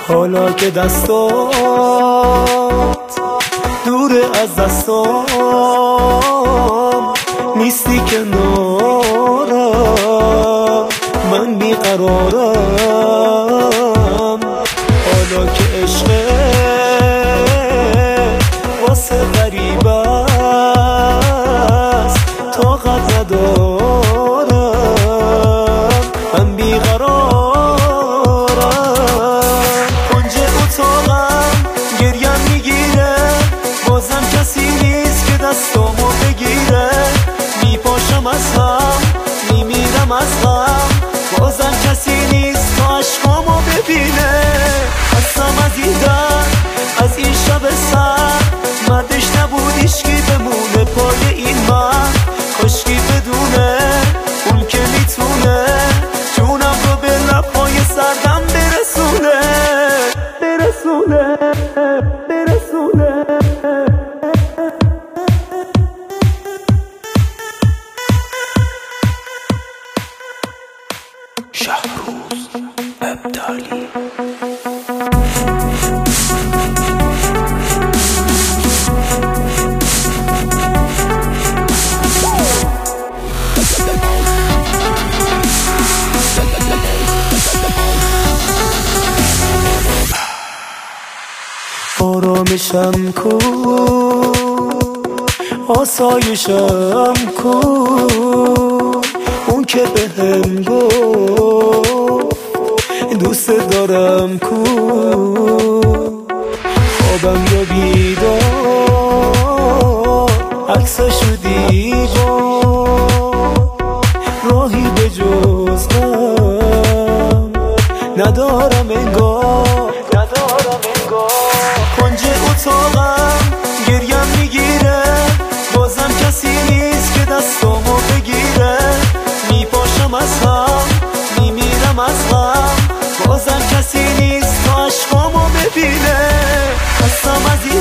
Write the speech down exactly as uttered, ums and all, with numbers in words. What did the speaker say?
حالا که دستات دور از دستام نیستی کنارم، من بیقرارم. حالا که عشق واسه غریب است طاقت ندارم، من بیقرارم. کنج اتاقم گریم میگیره، بازم کسی نیست که دستامو بگیره. میپاشم از هم میمیرم از غم، بازم کسی نیست تا عشقامو ببینه. هستم از این در، از این شب سر، مردش نبود هیچکی بمونه پای این من. کاشکی بدونه اون که میتونه جونم رو به لبهای سردم برسونه برسونه برسونه. شهروز ابدالی. آرامشم کو، آسایشم کو، اون که بهم گفت دوست دارم کو. خوابم یا بیدار عکسشو دیوار، راهی به جز غم ندارم انگار ندارم انگار. کنج اتاقم گریم میگیره، بازم کسی نیست که دستامو بگیره. میپاشم از هم میمیرم از غم، بازم کسی نیست تا عشقامو ببینه. هستم از